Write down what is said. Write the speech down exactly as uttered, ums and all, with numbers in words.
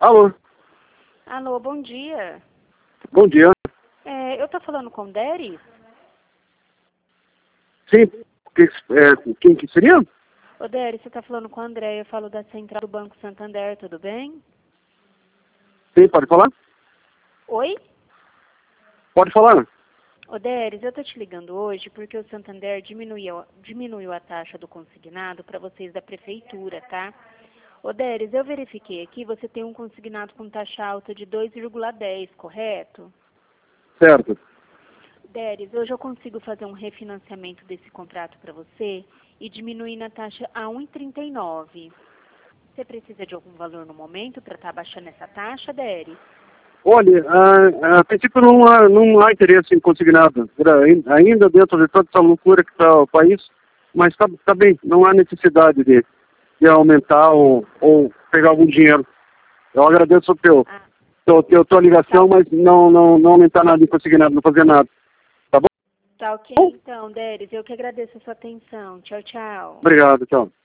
Alô? Alô, bom dia. Bom dia. É, eu tô falando com o Deris? Sim. Que, é, quem que seria? Ô, Deris, você tá falando com o André, eu falo da Central do Banco Santander, tudo bem? Sim, pode falar? Oi? Pode falar. Ô, Deris, eu tô te ligando hoje porque o Santander diminuiu, diminuiu a taxa do consignado para vocês da prefeitura, tá? Ô, Deris, eu verifiquei aqui, você tem um consignado com taxa alta de dois vírgula dez, correto? Certo. Deris, hoje eu consigo fazer um refinanciamento desse contrato para você e diminuir na taxa a um vírgula trinta e nove. Você precisa de algum valor no momento para estar baixando essa taxa, Deris? Olha, a, a princípio não há, não há interesse em consignado, ainda dentro de toda essa loucura que está o país, mas está tá bem, não há necessidade de, de aumentar ou, ou pegar algum dinheiro. Eu agradeço o teu, Ah, teu, teu, tua ligação, tá, mas não, não, não aumentar nada em consignado, não fazer nada. Tá bom? tá ok então, Deris. Eu que agradeço a sua atenção. Tchau, tchau. Obrigado, tchau.